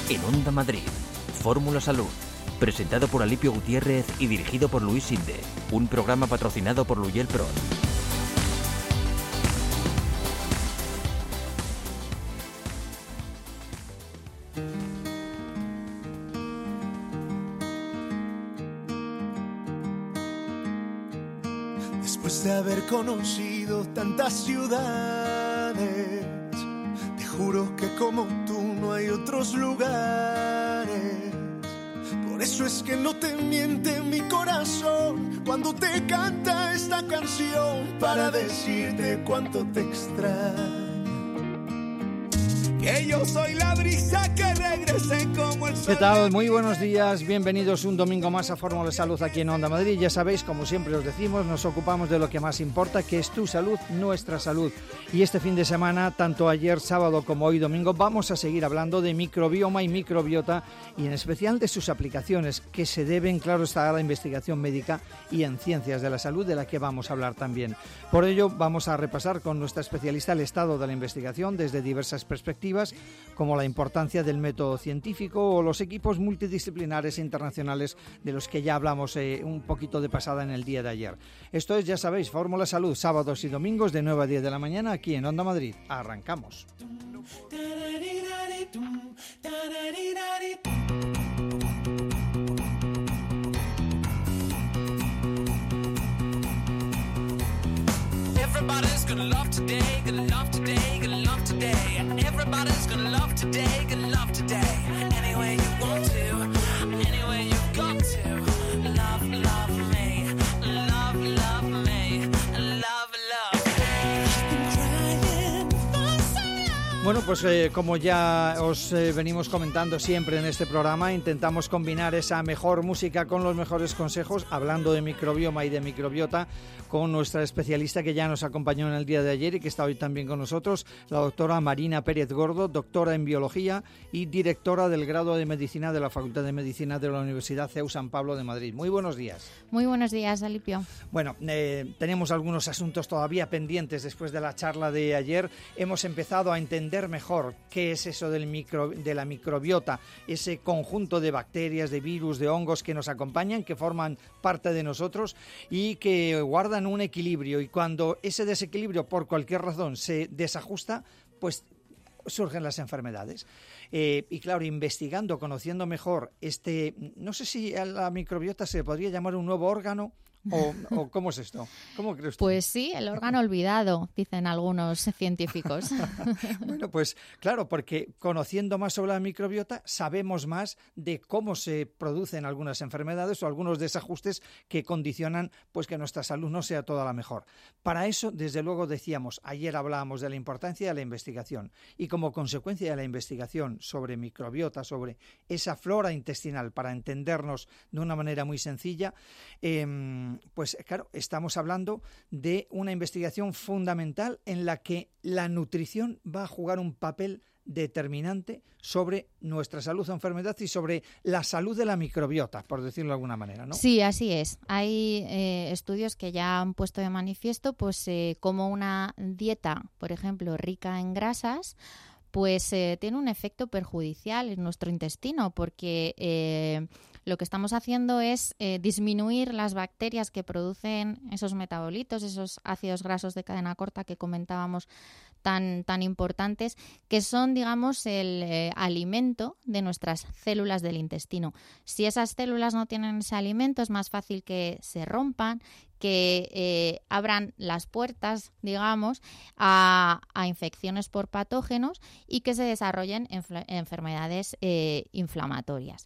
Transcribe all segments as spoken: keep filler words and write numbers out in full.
En Onda Madrid, Fórmula Salud, presentado por Alipio Gutiérrez y dirigido por Luis Sinde, un programa patrocinado por Luyel Pro. Después de haber conocido tantas ciudades, te juro que como tú no hay otros lugares. Por eso es que no te miente mi corazón cuando te canta esta canción para decirte cuánto te extraño. Que yo soy la brisa que regrese como el sol. ¿Qué tal? Muy buenos días, bienvenidos un domingo más a Fórmula Salud aquí en Onda Madrid. Ya sabéis, como siempre os decimos, nos ocupamos de lo que más importa, que es tu salud, nuestra salud. Y este fin de semana, tanto ayer sábado como hoy domingo, vamos a seguir hablando de microbioma y microbiota y en especial de sus aplicaciones, que se deben, claro está, a la investigación médica y en ciencias de la salud, de la que vamos a hablar también. Por ello, vamos a repasar con nuestra especialista el estado de la investigación desde diversas perspectivas, como la importancia del método científico o los equipos multidisciplinares internacionales de los que ya hablamos eh, un poquito de pasada en el día de ayer. Esto es, ya sabéis, Fórmula Salud, sábados y domingos de nueve a diez de la mañana aquí en Onda Madrid. Arrancamos. Everybody's gonna love today, gonna love today, gonna love today. Everybody's gonna love today, gonna love today. Any way you want to, any way you've got to. Love, love me, love, love me, love, love me. Bueno, pues eh, como ya os eh, venimos comentando siempre en este programa, intentamos combinar esa mejor música con los mejores consejos, hablando de microbioma y de microbiota, con nuestra especialista que ya nos acompañó en el día de ayer y que está hoy también con nosotros, la doctora Marina Pérez Gordo, doctora en biología y directora del grado de medicina de la Facultad de Medicina de la Universidad C E U San Pablo de Madrid. Muy buenos días. Muy buenos días, Alipio. Bueno, eh, tenemos algunos asuntos todavía pendientes después de la charla de ayer. Hemos empezado a entender mejor qué es eso del micro, de la microbiota, ese conjunto de bacterias, de virus, de hongos que nos acompañan, que forman parte de nosotros y que guardan un equilibrio, y cuando ese desequilibrio por cualquier razón se desajusta, pues surgen las enfermedades. Eh, y claro, investigando, conociendo mejor este, no sé si a la microbiota se podría llamar un nuevo órgano, o, o ¿cómo es esto? ¿Cómo crees tú? Pues sí, el órgano olvidado, dicen algunos científicos. Bueno, pues claro, porque conociendo más sobre la microbiota sabemos más de cómo se producen algunas enfermedades o algunos desajustes que condicionan pues que nuestra salud no sea toda la mejor. Para eso, desde luego, decíamos, ayer hablábamos de la importancia de la investigación, y como consecuencia de la investigación sobre microbiota, sobre esa flora intestinal, para entendernos de una manera muy sencilla, eh, pues claro, estamos hablando de una investigación fundamental en la que la nutrición va a jugar un papel determinante sobre nuestra salud o enfermedad y sobre la salud de la microbiota, por decirlo de alguna manera, ¿no? Sí, así es. Hay eh, estudios que ya han puesto de manifiesto pues eh, como una dieta, por ejemplo, rica en grasas, pues eh, tiene un efecto perjudicial en nuestro intestino, porque eh, lo que estamos haciendo es eh, disminuir las bacterias que producen esos metabolitos, esos ácidos grasos de cadena corta que comentábamos tan, tan importantes, que son, digamos, el eh, alimento de nuestras células del intestino. Si esas células no tienen ese alimento, es más fácil que se rompan, que eh, abran las puertas, digamos, a, a infecciones por patógenos y que se desarrollen enf- enfermedades eh, inflamatorias.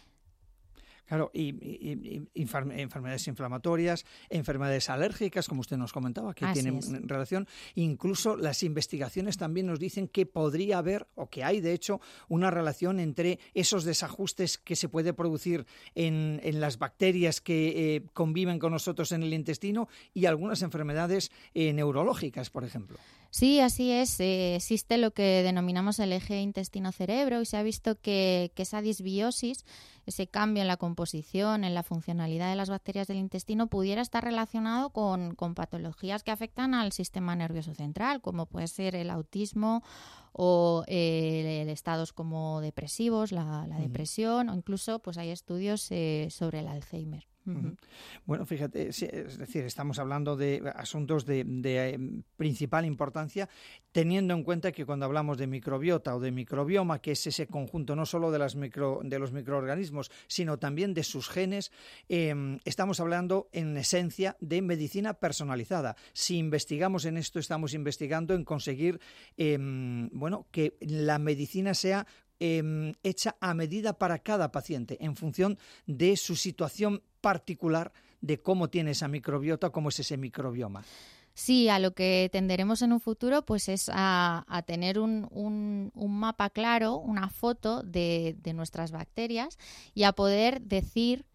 Claro, y, y, y enfermedades inflamatorias, enfermedades alérgicas, como usted nos comentaba, que Así tienen es. relación. Incluso las investigaciones también nos dicen que podría haber, o que hay de hecho, una relación entre esos desajustes que se puede producir en, en las bacterias que eh, conviven con nosotros en el intestino y algunas enfermedades eh, neurológicas, por ejemplo. Sí, así es. Eh, existe lo que denominamos el eje intestino-cerebro y se ha visto que, que esa disbiosis, ese cambio en la composición, en la funcionalidad de las bacterias del intestino, pudiera estar relacionado con, con patologías que afectan al sistema nervioso central, como puede ser el autismo o eh, estados como depresivos, la, la depresión, uh-huh. o incluso pues hay estudios eh, sobre el Alzheimer. Uh-huh. Bueno, fíjate, es decir, estamos hablando de asuntos de, de principal importancia, teniendo en cuenta que cuando hablamos de microbiota o de microbioma, que es ese conjunto no solo de, las micro, de los microorganismos, sino también de sus genes, eh, estamos hablando en esencia de medicina personalizada. Si investigamos en esto, estamos investigando en conseguir, eh, bueno, que la medicina sea Eh, hecha a medida para cada paciente en función de su situación particular, de cómo tiene esa microbiota, cómo es ese microbioma. Sí, a lo que tenderemos en un futuro pues es a, a tener un, un, un mapa claro, una foto de, de nuestras bacterias y a poder decir,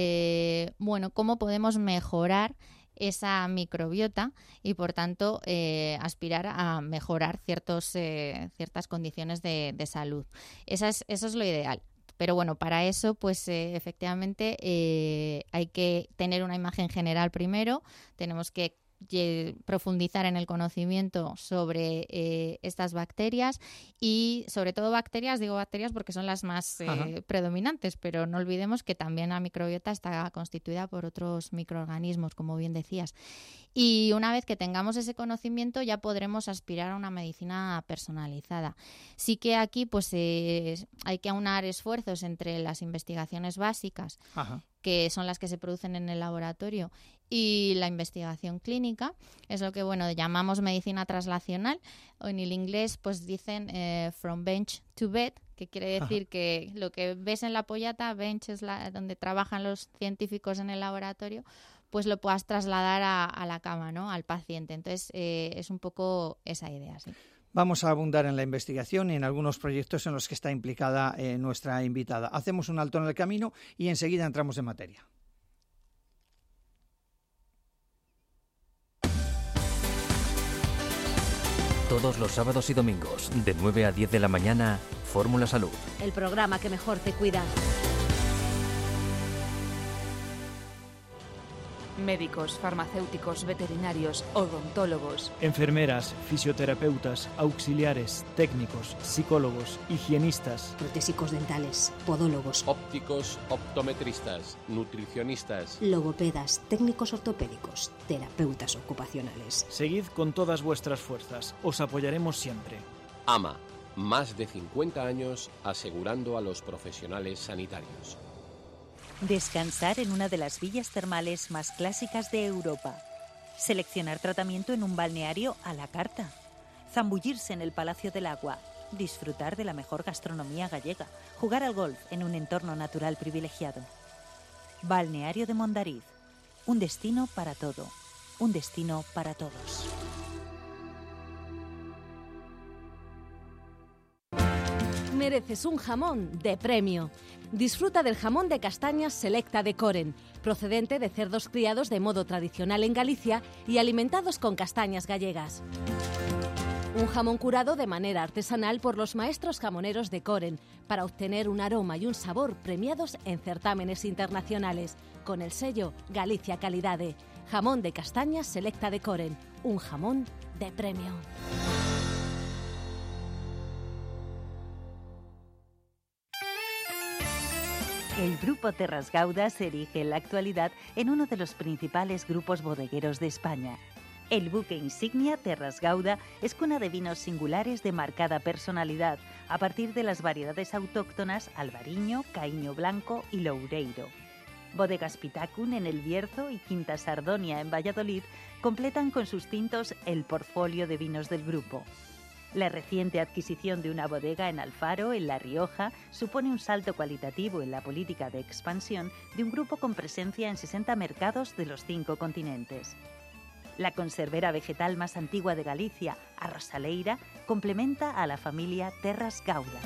eh, bueno, cómo podemos mejorar esa microbiota y, por tanto, eh, aspirar a mejorar ciertos, eh, ciertas condiciones de, de salud. Esa es, eso es lo ideal. Pero bueno, para eso, pues eh, efectivamente eh, hay que tener una imagen general primero, tenemos que profundizar en el conocimiento sobre eh, estas bacterias y sobre todo bacterias, digo bacterias porque son las más eh, predominantes, pero no olvidemos que también la microbiota está constituida por otros microorganismos, como bien decías. Y una vez que tengamos ese conocimiento ya podremos aspirar a una medicina personalizada. Sí que aquí pues eh, hay que aunar esfuerzos entre las investigaciones básicas, Ajá. que son las que se producen en el laboratorio, y la investigación clínica. Es lo que bueno llamamos medicina translacional, o en el inglés pues dicen eh, from bench to bed, que quiere decir Ajá. que lo que ves en la pollata, bench es la, donde trabajan los científicos en el laboratorio, pues lo puedas trasladar a, a la cama, ¿no? Al paciente. Entonces eh, es un poco esa idea, sí. Vamos a abundar en la investigación y en algunos proyectos en los que está implicada eh, nuestra invitada. Hacemos un alto en el camino y enseguida entramos en materia. Todos los sábados y domingos, de nueve a diez de la mañana, Fórmula Salud. El programa que mejor te cuida. Médicos, farmacéuticos, veterinarios, odontólogos, enfermeras, fisioterapeutas, auxiliares, técnicos, psicólogos, higienistas, protésicos dentales, podólogos, ópticos, optometristas, nutricionistas, logopedas, técnicos ortopédicos, terapeutas ocupacionales. Seguid con todas vuestras fuerzas, os apoyaremos siempre. A M A, más de cincuenta años asegurando a los profesionales sanitarios. Descansar en una de las villas termales más clásicas de Europa. Seleccionar tratamiento en un balneario a la carta. Zambullirse en el Palacio del Agua. Disfrutar de la mejor gastronomía gallega. Jugar al golf en un entorno natural privilegiado. Balneario de Mondariz. Un destino para todo. Un destino para todos. Mereces un jamón de premio. Disfruta del jamón de castañas Selecta de Coren, procedente de cerdos criados de modo tradicional en Galicia y alimentados con castañas gallegas. Un jamón curado de manera artesanal por los maestros jamoneros de Coren, para obtener un aroma y un sabor premiados en certámenes internacionales, con el sello Galicia Calidade. Jamón de castañas Selecta de Coren, un jamón de premio. El Grupo Terras Gauda se erige en la actualidad en uno de los principales grupos bodegueros de España. El buque insignia Terras Gauda es cuna de vinos singulares de marcada personalidad, a partir de las variedades autóctonas Albariño, Caíño Blanco y Loureiro. Bodegas Pitacun en El Bierzo y Quinta Sardonia en Valladolid completan con sus tintos el portfolio de vinos del grupo. La reciente adquisición de una bodega en Alfaro, en La Rioja, supone un salto cualitativo en la política de expansión de un grupo con presencia en sesenta mercados de los cinco continentes. La conservera vegetal más antigua de Galicia, Arrosaleira, complementa a la familia Terras Gauda.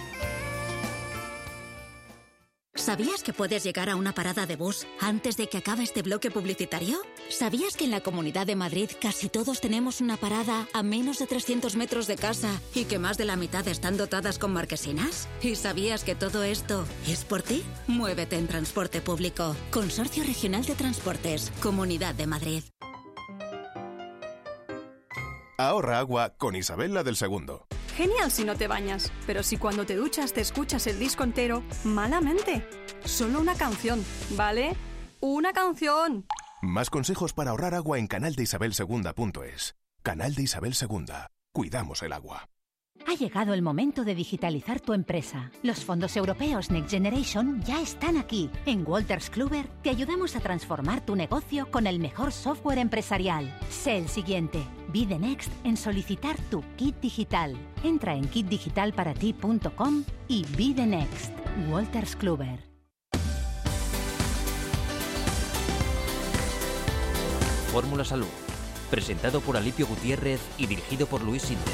¿Sabías que puedes llegar a una parada de bus antes de que acabe este bloque publicitario? ¿Sabías que en la Comunidad de Madrid casi todos tenemos una parada a menos de trescientos metros de casa y que más de la mitad están dotadas con marquesinas? ¿Y sabías que todo esto es por ti? Muévete en transporte público. Consorcio Regional de Transportes, Comunidad de Madrid. Ahorra agua con Isabel la del Segundo. genial si no te bañas, pero si cuando te duchas te escuchas el disco entero, malamente. Solo una canción, ¿vale? ¡Una canción! Más consejos para ahorrar agua en canal de isabel segunda punto es. Canal de Isabel segunda. Cuidamos el agua. Ha llegado el momento de digitalizar tu empresa. Los fondos europeos Next Generation ya están aquí. En Wolters Kluwer te ayudamos a transformar tu negocio con el mejor software empresarial. Sé el siguiente. Be the next en solicitar tu kit digital. Entra en kit digital para ti punto com y be the next. Wolters Kluwer. Fórmula Salud, presentado por Alipio Gutiérrez y dirigido por Luis Sinde.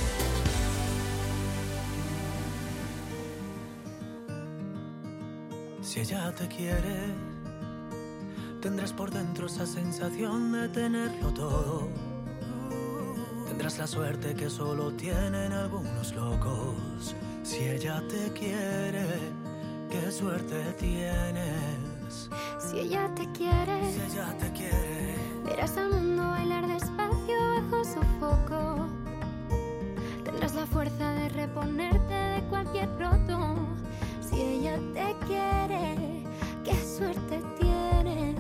Si ella te quiere, tendrás por dentro esa sensación de tenerlo todo. Tendrás la suerte que solo tienen algunos locos. Si ella te quiere, qué suerte tienes. Si ella te quiere, si ella te quiere, verás al mundo bailar despacio bajo su foco. Tendrás la fuerza de reponerte de cualquier roto. Si ella te quiere, qué suerte tienes.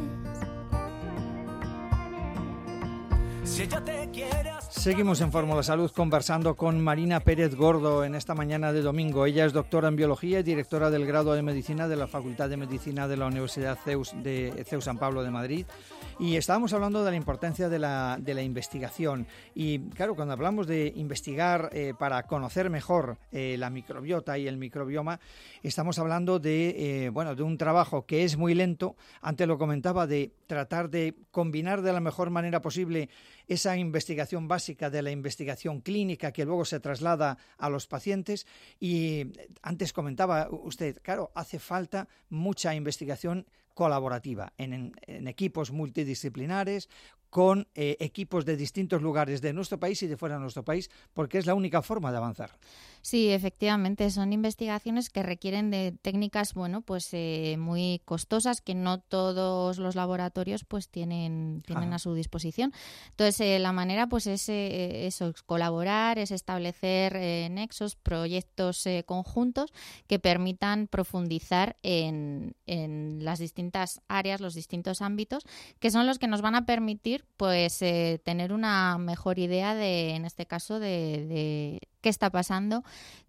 Si ella te quiere. Seguimos en Fórmula Salud conversando con Marina Pérez Gordo en esta mañana de domingo. Ella es doctora en Biología y directora del grado de Medicina de la Facultad de Medicina de la Universidad CEUS de CEU San Pablo de Madrid. Y estábamos hablando de la importancia de la, de la investigación. Y claro, cuando hablamos de investigar eh, para conocer mejor eh, la microbiota y el microbioma, estamos hablando de, eh, bueno, de un trabajo que es muy lento. Antes lo comentaba, de tratar de combinar de la mejor manera posible esa investigación básica de la investigación clínica que luego se traslada a los pacientes. Y antes comentaba usted, claro, hace falta mucha investigación colaborativa en, en, en equipos multidisciplinares, con eh, equipos de distintos lugares de nuestro país y de fuera de nuestro país, porque es la única forma de avanzar. Sí, efectivamente, son investigaciones que requieren de técnicas, bueno, pues eh, muy costosas, que no todos los laboratorios pues tienen, tienen a su disposición. Entonces, eh, la manera pues es eh, eso, es colaborar, es establecer eh, nexos, proyectos eh, conjuntos que permitan profundizar en, en las distintas áreas, los distintos ámbitos, que son los que nos van a permitir pues eh, tener una mejor idea de, en este caso, de, de qué está pasando,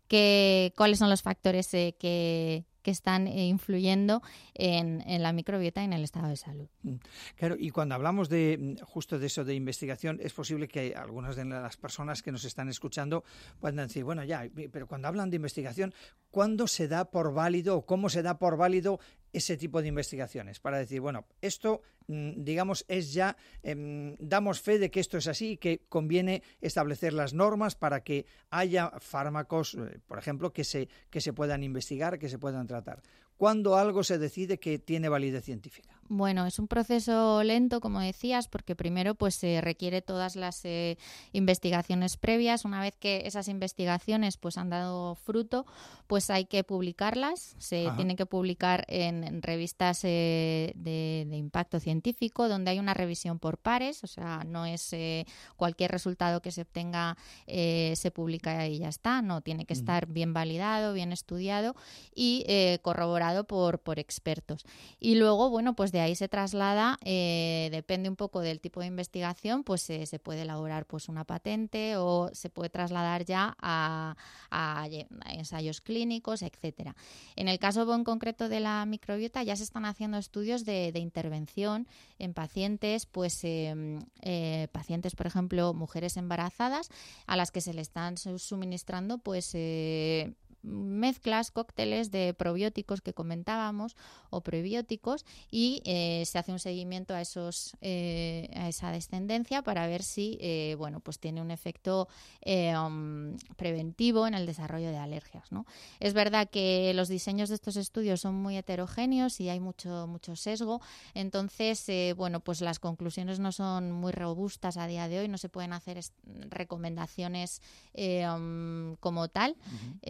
que, cuáles son los factores eh, que, que están eh, influyendo en, en la microbiota y en el estado de salud. Claro, y cuando hablamos de justo de eso de investigación, es posible que algunas de las personas que nos están escuchando puedan decir, bueno, ya, pero cuando hablan de investigación, ¿cuándo se da por válido o cómo se da por válido ese tipo de investigaciones? Para decir, bueno, esto, digamos, es ya, eh, damos fe de que esto es así y que conviene establecer las normas para que haya fármacos, eh, por ejemplo, que se, que se puedan investigar, que se puedan tratar. ¿Cuándo algo se decide que tiene validez científica? Bueno, es un proceso lento, como decías, porque primero pues se requiere todas las eh, investigaciones previas. Una vez que esas investigaciones pues han dado fruto, pues hay que publicarlas. Se Ajá. tienen que publicar en, en revistas eh, de, de impacto científico, donde hay una revisión por pares. O sea, no es eh, cualquier resultado que se obtenga eh, se publica y ya está. No, tiene que estar mm. bien validado, bien estudiado y eh, corroborado por, por expertos. Y luego, bueno, pues de ahí se traslada, eh, depende un poco del tipo de investigación, pues eh, se puede elaborar pues una patente o se puede trasladar ya a, a, a ensayos clínicos, etcétera. En el caso en concreto de la microbiota ya se están haciendo estudios de, de intervención en pacientes, pues eh, eh, pacientes, por ejemplo, mujeres embarazadas a las que se le están suministrando pues eh, mezclas, cócteles de probióticos que comentábamos o prebióticos y eh, se hace un seguimiento a esos eh, a esa descendencia para ver si eh, bueno pues tiene un efecto eh, um, preventivo en el desarrollo de alergias, ¿no? Es verdad que los diseños de estos estudios son muy heterogéneos y hay mucho mucho sesgo, entonces eh, bueno pues las conclusiones no son muy robustas a día de hoy, no se pueden hacer recomendaciones eh, um, como tal, uh-huh. eh,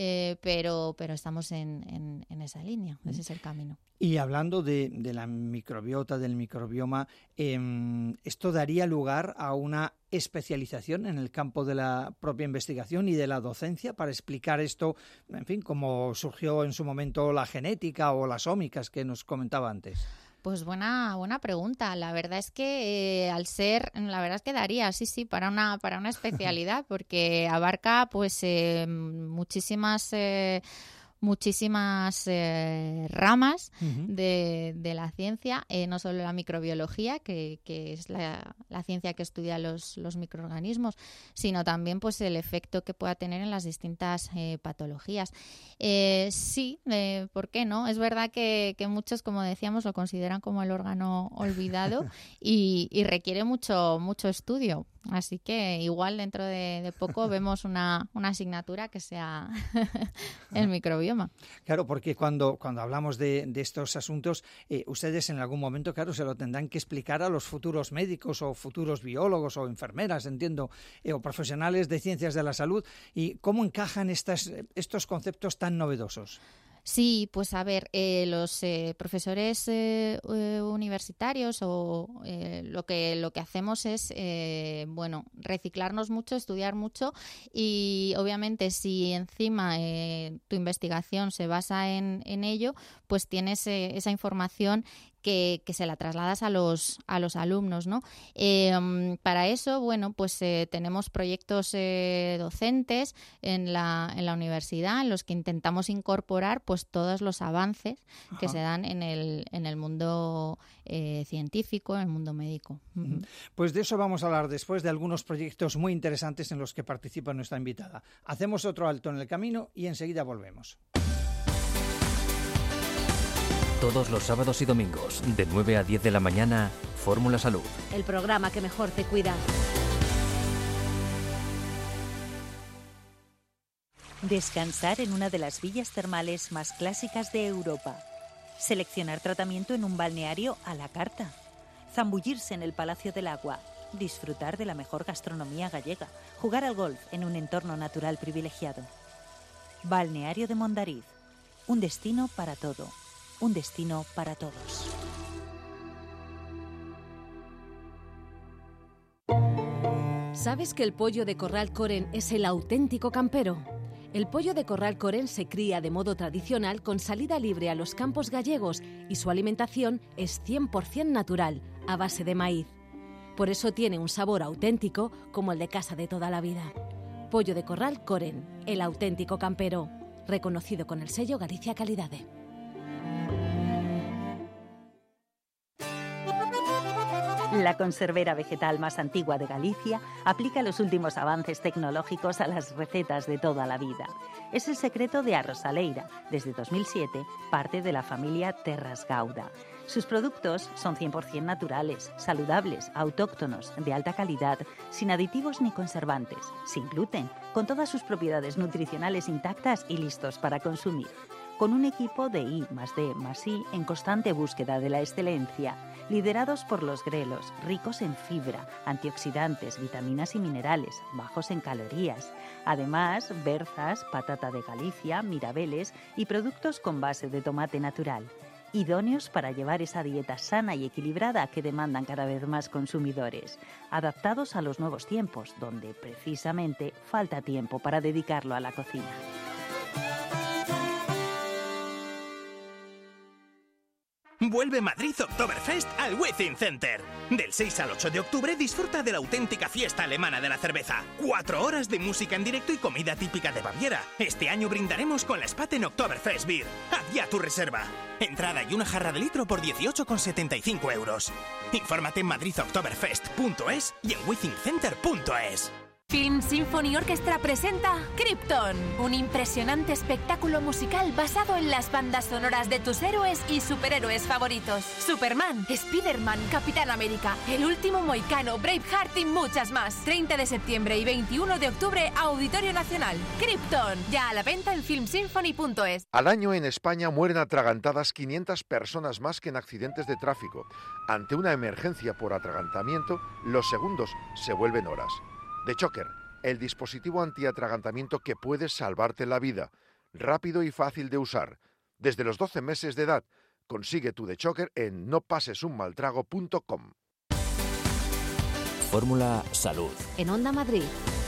pero, pero estamos en, en, en esa línea, ese es el camino. Y hablando de, de la microbiota, del microbioma, eh, ¿esto daría lugar a una especialización en el campo de la propia investigación y de la docencia para explicar esto, en fin, como surgió en su momento la genética o las ómicas que nos comentaba antes? Pues buena buena pregunta. La verdad es que eh, al ser, la verdad es que daría, sí, sí, para una para una especialidad, porque abarca pues eh, muchísimas eh, muchísimas eh, ramas uh-huh. de, de la ciencia, eh, no solo la microbiología, que, que es la, la ciencia que estudia los, los microorganismos, sino también pues el efecto que pueda tener en las distintas eh, patologías. Eh, sí, eh, ¿por qué no? Es verdad que, que muchos, como decíamos, lo consideran como el órgano olvidado y, y requiere mucho, mucho estudio. Así que igual dentro de, de poco vemos una, una asignatura que sea el microbioma. Claro, porque cuando, cuando hablamos de, de estos asuntos, eh, ustedes en algún momento, claro, se lo tendrán que explicar a los futuros médicos o futuros biólogos o enfermeras, entiendo, eh, o profesionales de ciencias de la salud. ¿Y cómo encajan estas, estos conceptos tan novedosos? Sí, pues a ver, eh, los eh, profesores eh, eh, universitarios o eh, lo que lo que hacemos es eh, bueno, reciclarnos mucho, estudiar mucho y obviamente si encima eh, tu investigación se basa en, en ello, pues tienes eh, esa información que, que se la trasladas a los a los alumnos, ¿no? Eh, para eso, bueno, pues eh, tenemos proyectos eh, docentes en la en la universidad en los que intentamos incorporar pues todos los avances Ajá. que se dan en el en el mundo eh, científico, en el mundo médico. Uh-huh. Pues de eso vamos a hablar después, de algunos proyectos muy interesantes en los que participa nuestra invitada. Hacemos otro alto en el camino y enseguida volvemos. Todos los sábados y domingos, de nueve a diez de la mañana, Fórmula Salud. El programa que mejor te cuida. Descansar en una de las villas termales más clásicas de Europa. Seleccionar tratamiento en un balneario a la carta. Zambullirse en el Palacio del Agua. Disfrutar de la mejor gastronomía gallega. Jugar al golf en un entorno natural privilegiado. Balneario de Mondariz. Un destino para todo. Un destino para todos. ¿Sabes que el pollo de Corral Coren es el auténtico campero? El pollo de Corral Coren se cría de modo tradicional con salida libre a los campos gallegos y su alimentación es cien por ciento natural, a base de maíz. Por eso tiene un sabor auténtico como el de casa de toda la vida. Pollo de Corral Coren, el auténtico campero, reconocido con el sello Galicia Calidade. La conservera vegetal más antigua de Galicia aplica los últimos avances tecnológicos a las recetas de toda la vida. Es el secreto de Arrosaleira, desde dos mil siete, parte de la familia Terras Gauda. Sus productos son cien por ciento naturales, saludables, autóctonos, de alta calidad, sin aditivos ni conservantes, sin gluten, con todas sus propiedades nutricionales intactas y listos para consumir. Con un equipo de I más D más I en constante búsqueda de la excelencia, liderados por los grelos, ricos en fibra, antioxidantes, vitaminas y minerales, bajos en calorías. Además, berzas, patata de Galicia, mirabeles y productos con base de tomate natural. Idóneos para llevar esa dieta sana y equilibrada que demandan cada vez más consumidores. Adaptados a los nuevos tiempos, donde precisamente falta tiempo para dedicarlo a la cocina. Vuelve Madrid Oktoberfest al Withing Center. Del seis al ocho de octubre disfruta de la auténtica fiesta alemana de la cerveza. Cuatro horas de música en directo y comida típica de Baviera. Este año brindaremos con la Spaten Oktoberfest Beer. Haz ya tu reserva. Entrada y una jarra de litro por dieciocho con setenta y cinco euros. Infórmate en madrid oktoberfest punto es y en withing center punto es. Film Symphony Orchestra presenta Krypton, un impresionante espectáculo musical basado en las bandas sonoras de tus héroes y superhéroes favoritos. Superman, Spider-Man, Capitán América, El Último Moicano, Braveheart y muchas más. treinta de septiembre y veintiuno de octubre, Auditorio Nacional. Krypton, ya a la venta en film symphony punto es. Al año en España mueren atragantadas quinientas personas más que en accidentes de tráfico. Ante una emergencia por atragantamiento, los segundos se vuelven horas. The Choker, el dispositivo antiatragantamiento que puede salvarte la vida. rápido y fácil de usar. Desde los doce meses de edad, consigue tu DeChocker en no pases un mal trago punto com. Fórmula Salud. En Onda Madrid.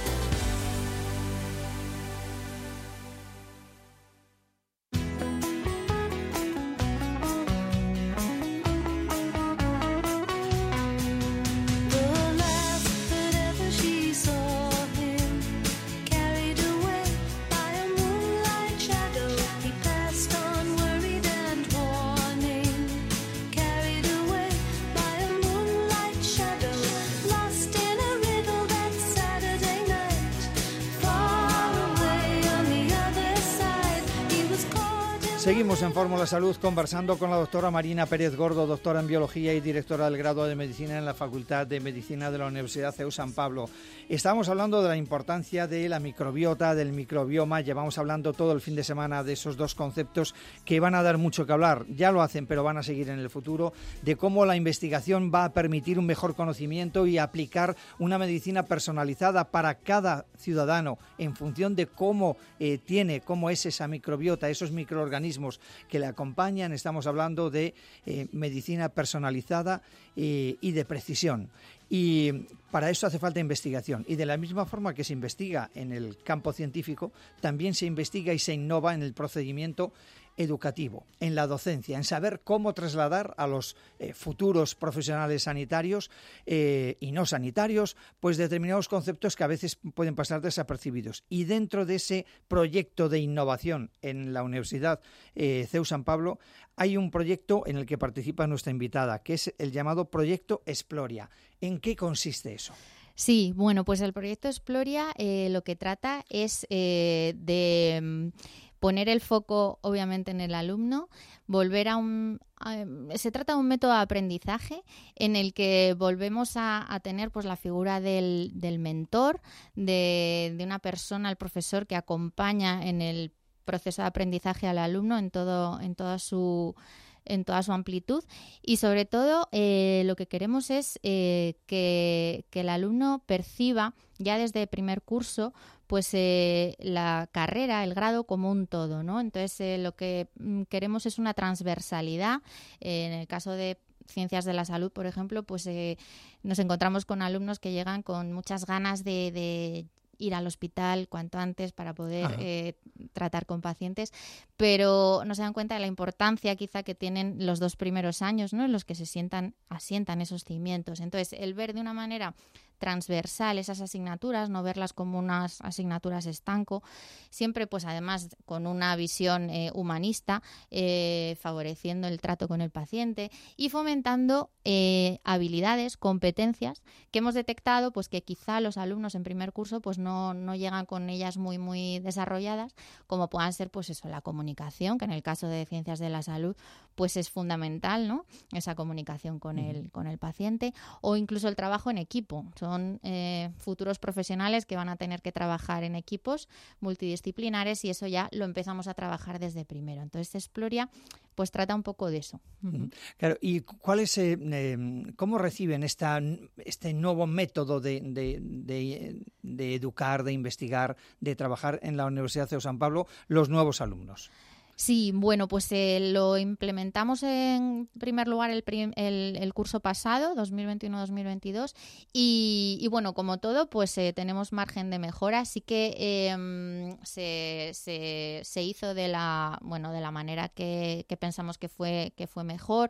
Seguimos en Fórmula Salud conversando con la doctora Marina Pérez Gordo, doctora en Biología y directora del grado de Medicina en la Facultad de Medicina de la Universidad C E U San Pablo. Estamos hablando de la importancia de la microbiota, del microbioma. Llevamos hablando todo el fin de semana de esos dos conceptos que van a dar mucho que hablar. Ya lo hacen, pero van a seguir en el futuro, de cómo la investigación va a permitir un mejor conocimiento y aplicar una medicina personalizada para cada ciudadano en función de cómo eh, tiene, cómo es esa microbiota, esos microorganismos que le acompañan. Estamos hablando de eh, medicina personalizada eh, y de precisión. Y para eso hace falta investigación. Y de la misma forma que se investiga en el campo científico, también se investiga y se innova en el procedimiento educativo, en la docencia, en saber cómo trasladar a los eh, futuros profesionales sanitarios eh, y no sanitarios, pues determinados conceptos que a veces pueden pasar desapercibidos. Y dentro de ese proyecto de innovación en la Universidad eh, C E U San Pablo, hay un proyecto en el que participa nuestra invitada, que es el llamado Proyecto Exploria. ¿En qué consiste eso? Sí, bueno, pues el Proyecto Exploria eh, lo que trata es eh, de poner el foco, obviamente, en el alumno, volver a un... A, se trata de un método de aprendizaje en el que volvemos a, a tener pues la figura del, del mentor, de, de una persona, el profesor, que acompaña en el proceso de aprendizaje al alumno en todo, en toda su... en toda su amplitud, y sobre todo eh, lo que queremos es eh, que, que el alumno perciba ya desde primer curso pues eh, la carrera, el grado como un todo, ¿no? Entonces eh, lo que queremos es una transversalidad. Eh, en el caso de Ciencias de la Salud, por ejemplo, pues eh, nos encontramos con alumnos que llegan con muchas ganas de, de ir al hospital cuanto antes para poder eh, tratar con pacientes, pero no se dan cuenta de la importancia quizá que tienen los dos primeros años, ¿no?, en los que se sientan, asientan esos cimientos. Entonces, el ver de una manera transversal esas asignaturas, no verlas como unas asignaturas estanco, siempre pues además con una visión eh, humanista, eh, favoreciendo el trato con el paciente y fomentando eh, habilidades, competencias que hemos detectado pues que quizá los alumnos en primer curso pues no, no llegan con ellas muy muy desarrolladas, como puedan ser pues eso, la comunicación, que en el caso de Ciencias de la Salud pues es fundamental, ¿no?, esa comunicación con uh-huh. el, con el paciente, o incluso el trabajo en equipo. Son eh, futuros profesionales que van a tener que trabajar en equipos multidisciplinares y eso ya lo empezamos a trabajar desde primero. Entonces, Exploria pues trata un poco de eso. Uh-huh. Claro, ¿y cuál es, eh, eh, cómo reciben esta, este nuevo método de, de, de, de educar, de investigar, de trabajar en la Universidad C E U San Pablo los nuevos alumnos? Sí, bueno, pues eh, lo implementamos en primer lugar el, prim- el, el curso pasado, dos mil veintiuno dos mil veintidós, y, y bueno, como todo, pues eh, tenemos margen de mejora. Así que eh, se, se, se hizo de la, bueno, de la manera que, que pensamos que fue, que fue mejor.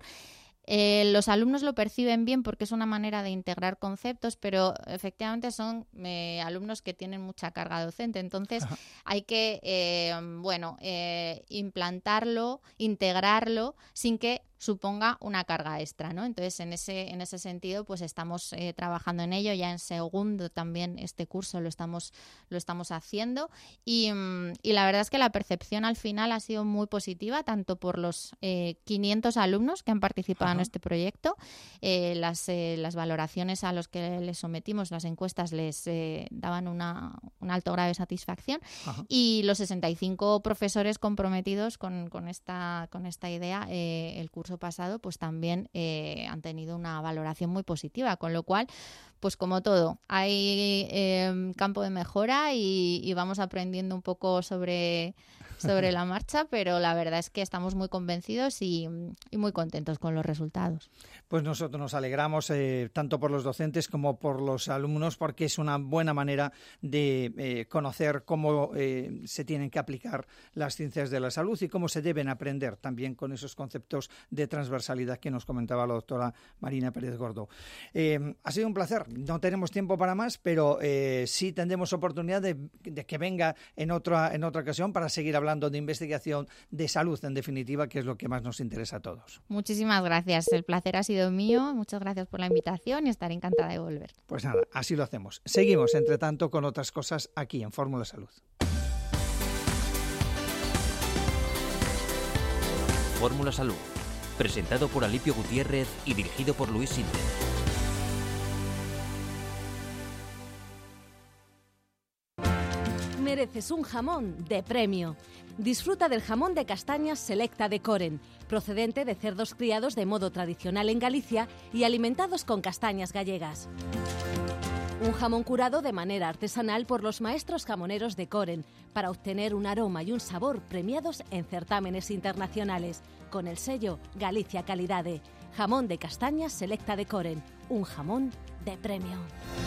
Eh, los alumnos lo perciben bien porque es una manera de integrar conceptos, pero efectivamente son eh, alumnos que tienen mucha carga docente, entonces Ajá. hay que eh, bueno eh, implantarlo, integrarlo sin que suponga una carga extra, ¿no? Entonces, en ese en ese sentido, pues estamos eh, trabajando en ello. Ya en segundo también este curso lo estamos lo estamos haciendo y, y la verdad es que la percepción al final ha sido muy positiva, tanto por los eh, quinientos alumnos que han participado Ajá. en este proyecto, eh, las eh, las valoraciones a los que les sometimos, las encuestas les eh, daban una un alto grado de satisfacción Ajá. y los sesenta y cinco profesores comprometidos con con esta con esta idea, eh, el curso pasado pues también eh, han tenido una valoración muy positiva, con lo cual pues como todo hay eh, campo de mejora y, y vamos aprendiendo un poco sobre sobre la marcha, pero la verdad es que estamos muy convencidos y, y muy contentos con los resultados. Pues nosotros nos alegramos eh, tanto por los docentes como por los alumnos, porque es una buena manera de eh, conocer cómo eh, se tienen que aplicar las ciencias de la salud y cómo se deben aprender también con esos conceptos de transversalidad que nos comentaba la doctora Marina Pérez Gordo. Eh, ha sido un placer. No tenemos tiempo para más, pero eh, sí tendremos oportunidad de, de que venga en otra, en otra ocasión para seguir hablando de investigación, de salud, en definitiva, que es lo que más nos interesa a todos. Muchísimas gracias. El placer ha sido mío. Muchas gracias por la invitación y estaré encantada de volver. Pues nada, así lo hacemos. Seguimos, entre tanto, con otras cosas aquí en Fórmula Salud. Fórmula Salud, presentado por Alipio Gutiérrez y dirigido por Luis Sinde. Mereces un jamón de premio. Disfruta del jamón de castañas Selecta de Coren, procedente de cerdos criados de modo tradicional en Galicia y alimentados con castañas gallegas. Un jamón curado de manera artesanal por los maestros jamoneros de Coren para obtener un aroma y un sabor premiados en certámenes internacionales con el sello Galicia Calidade. Jamón de castañas Selecta de Coren, un jamón de premio.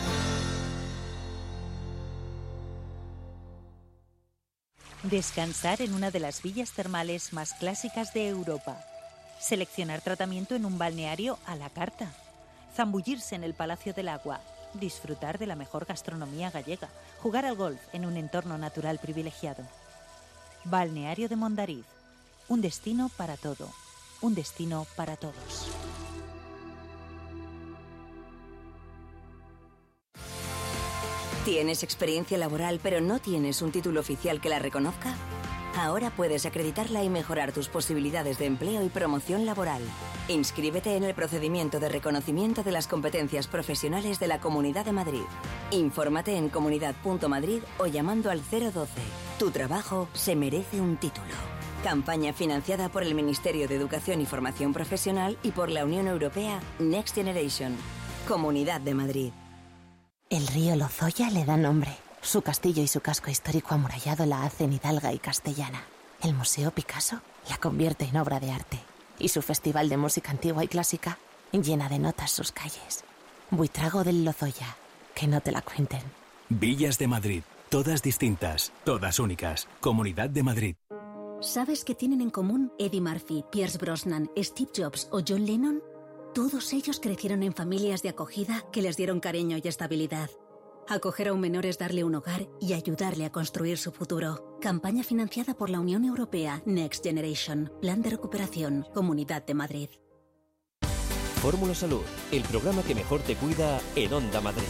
Descansar en una de las villas termales más clásicas de Europa. Seleccionar tratamiento en un balneario a la carta. Zambullirse en el Palacio del Agua. Disfrutar de la mejor gastronomía gallega. Jugar al golf en un entorno natural privilegiado. Balneario de Mondariz. Un destino para todo. Un destino para todos. ¿Tienes experiencia laboral pero no tienes un título oficial que la reconozca? Ahora puedes acreditarla y mejorar tus posibilidades de empleo y promoción laboral. Inscríbete en el procedimiento de reconocimiento de las competencias profesionales de la Comunidad de Madrid. Infórmate en comunidad punto madrid o llamando al cero doce. Tu trabajo se merece un título. Campaña financiada por el Ministerio de Educación y Formación Profesional y por la Unión Europea Next Generation. Comunidad de Madrid. El río Lozoya le da nombre. Su castillo y su casco histórico amurallado la hacen hidalga y castellana. El Museo Picasso la convierte en obra de arte. Y su festival de música antigua y clásica llena de notas sus calles. Buitrago del Lozoya, que no te la cuenten. Villas de Madrid, todas distintas, todas únicas. Comunidad de Madrid. ¿Sabes qué tienen en común Eddie Murphy, Pierce Brosnan, Steve Jobs o John Lennon? Todos ellos crecieron en familias de acogida que les dieron cariño y estabilidad. Acoger a un menor es darle un hogar y ayudarle a construir su futuro. Campaña financiada por la Unión Europea Next Generation. Plan de recuperación. Comunidad de Madrid. Fórmula Salud, el programa que mejor te cuida en Onda Madrid.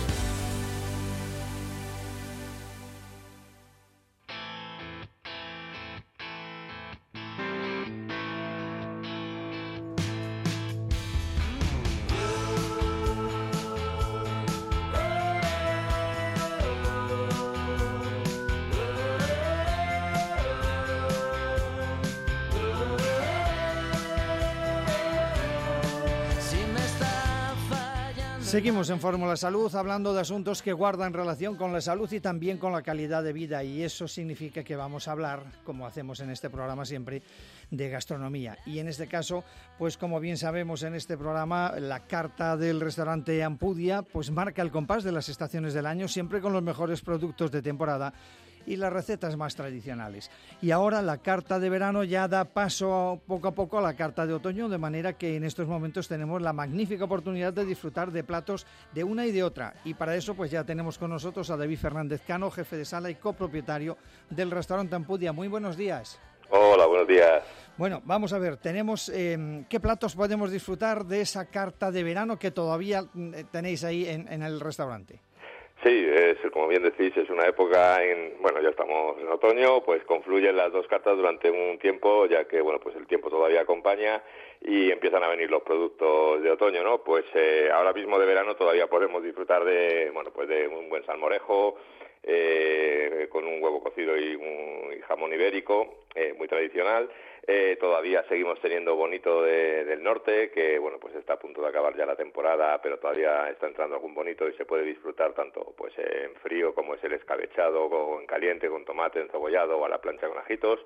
Seguimos en Fórmula Salud hablando de asuntos que guardan relación con la salud y también con la calidad de vida, y eso significa que vamos a hablar, como hacemos en este programa siempre, de gastronomía. Y en este caso, pues como bien sabemos en este programa, la carta del restaurante Ampudia pues marca el compás de las estaciones del año, siempre con los mejores productos de temporada y las recetas más tradicionales. Y ahora la carta de verano ya da paso poco a poco a la carta de otoño, de manera que en estos momentos tenemos la magnífica oportunidad de disfrutar de platos de una y de otra. Y para eso pues ya tenemos con nosotros a David Fernández Cano, jefe de sala y copropietario del restaurante Ampudia. Muy buenos días. Hola, buenos días. Bueno, vamos a ver, tenemos eh, ¿qué platos podemos disfrutar de esa carta de verano que todavía eh, tenéis ahí en, en el restaurante? Sí, es, como bien decís, es una época, en, bueno, ya estamos en otoño, pues confluyen las dos cartas durante un tiempo, ya que, bueno, pues el tiempo todavía acompaña y empiezan a venir los productos de otoño, ¿no? Pues eh, ahora mismo de verano todavía podemos disfrutar de, bueno, pues de un buen salmorejo, eh, con un huevo cocido y un y jamón ibérico, eh, muy tradicional. Eh, todavía seguimos teniendo bonito de, del norte, que bueno, pues está a punto de acabar ya la temporada, pero todavía está entrando algún bonito y se puede disfrutar tanto pues en frío como es el escabechado, o en caliente con tomate, encebollado o a la plancha con ajitos.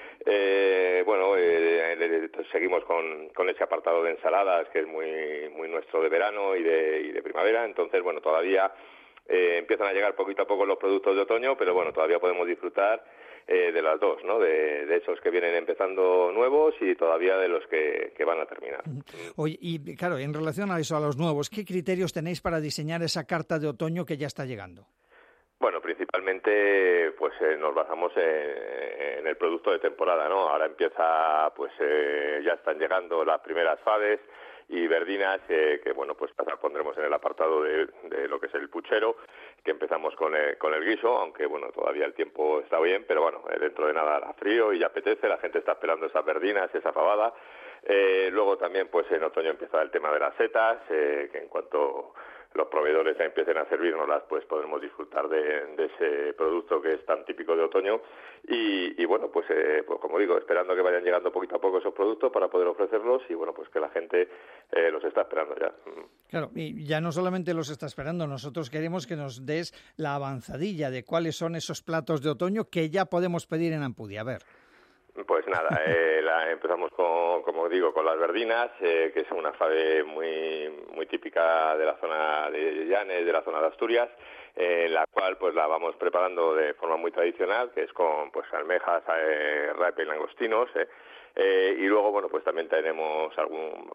Eh, bueno, eh, eh, seguimos con, con ese apartado de ensaladas que es muy muy nuestro de verano y de, y de primavera, entonces bueno, todavía eh, empiezan a llegar poquito a poco los productos de otoño, pero bueno, todavía podemos disfrutar eh, de las dos, ¿no? De, de esos que vienen empezando nuevos y todavía de los que, que van a terminar. Oye, y claro, en relación a eso, a los nuevos, ¿qué criterios tenéis para diseñar esa carta de otoño que ya está llegando? Bueno, principalmente pues eh, nos basamos en, en el producto de temporada, ¿no? Ahora empieza, pues eh, ya están llegando las primeras faves y verdinas, eh, que bueno, pues las pondremos en el apartado de, de lo que es el puchero, que empezamos con el, con el guiso, aunque bueno, todavía el tiempo está bien, pero bueno, eh, dentro de nada hará frío y ya apetece, la gente está esperando esas verdinas, esa fabada. Eh, luego también pues en otoño empieza el tema de las setas, eh, que en cuanto los proveedores ya empiecen a servirnoslas, pues podremos disfrutar de, de ese producto que es tan típico de otoño y, y bueno, pues, eh, pues como digo, esperando que vayan llegando poquito a poco esos productos para poder ofrecerlos y bueno, pues que la gente eh, los está esperando ya. Claro, y ya no solamente los está esperando, nosotros queremos que nos des la avanzadilla de cuáles son esos platos de otoño que ya podemos pedir en Ampudia. A ver. Pues nada, eh, la, empezamos con, como digo, con las verdinas, eh, que es una fave muy muy típica de la zona de Llanes, de la zona de Asturias, en eh, la cual pues la vamos preparando de forma muy tradicional, que es con pues almejas, eh, rape y langostinos, eh, eh, y luego bueno pues también tenemos algún